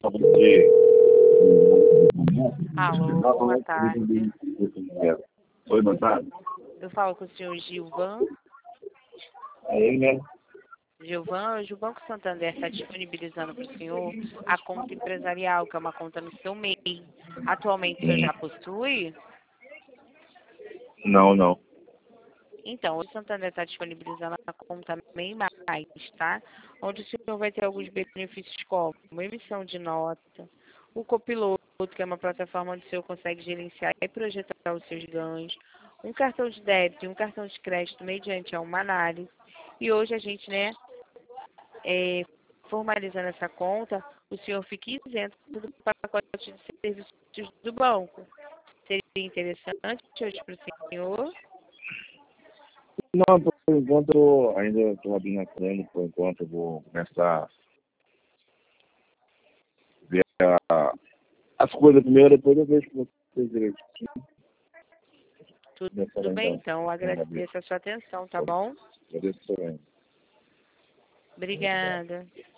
Alô, boa tarde. Oi, boa tarde. Eu falo com o senhor Gilvan. É ele mesmo? Gilvan, hoje o Banco Santander está disponibilizando para o senhor a conta empresarial, que é uma conta no seu MEI. Atualmente o senhor já possui? Não. Então, o Santander está disponibilizando a conta MEI+, tá? Onde o senhor vai ter alguns benefícios como emissão de nota, o copiloto, que é uma plataforma onde o senhor consegue gerenciar e projetar os seus ganhos, um cartão de débito e um cartão de crédito mediante a uma análise. E hoje a gente, formalizando essa conta, o senhor fica isento do pacote de serviços do banco. Seria interessante hoje para o senhor? Não, por enquanto eu ainda estou abrindo a conta, por enquanto eu vou começar a ver as coisas primeiro, depois eu vejo com vocês direitinho. Tudo bem, então. Eu agradeço a sua atenção, tá bom? Agradeço também. Obrigada.